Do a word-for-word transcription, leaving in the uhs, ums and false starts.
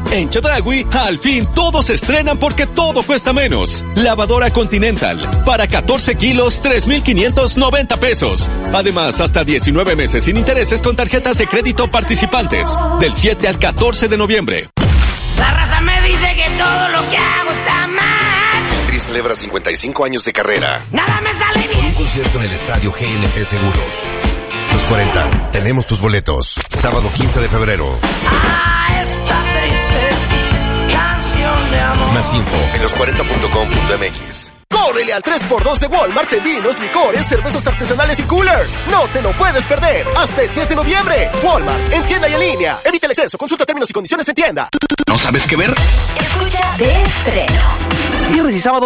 En Chedraui, al fin todos se estrenan porque todo cuesta menos. Lavadora Continental, para catorce kilos, tres mil quinientos noventa pesos. Además, hasta diecinueve meses sin intereses con tarjetas de crédito participantes. Del siete al catorce de noviembre. La raza me dice que todo lo que hago está mal. El Tri celebra cincuenta y cinco años de carrera. Nada me sale bien. Con un concierto en el estadio G N P Seguros. Los cuarenta, tenemos tus boletos. Sábado quince de febrero. Ah, esta triste canción de amor. Más info en los cuarenta punto com punto m x. ¡Córrele al tres por dos de Walmart en vinos, licores, cervezas artesanales y coolers! ¡No te lo puedes perder! ¡Hasta el diez de noviembre! Walmart, en tienda y en línea. Evita el exceso. Consulta términos y condiciones en tienda. ¿No sabes qué ver? Escucha de estreno. Viernes y sábado